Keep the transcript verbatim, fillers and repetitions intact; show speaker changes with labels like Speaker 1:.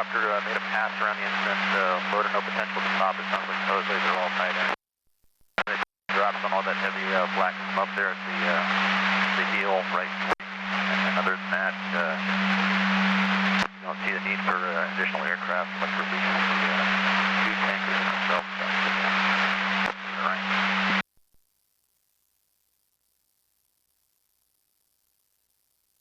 Speaker 1: helicopter uh, made a pass around the incident, uh, loaded no potential to stop. It sounds like supposedly they're all tied in. They dropped on all that heavy uh, black up there at the, uh, the heel, right? And, and other than that, uh, you don't see the need for uh, additional aircraft, much release.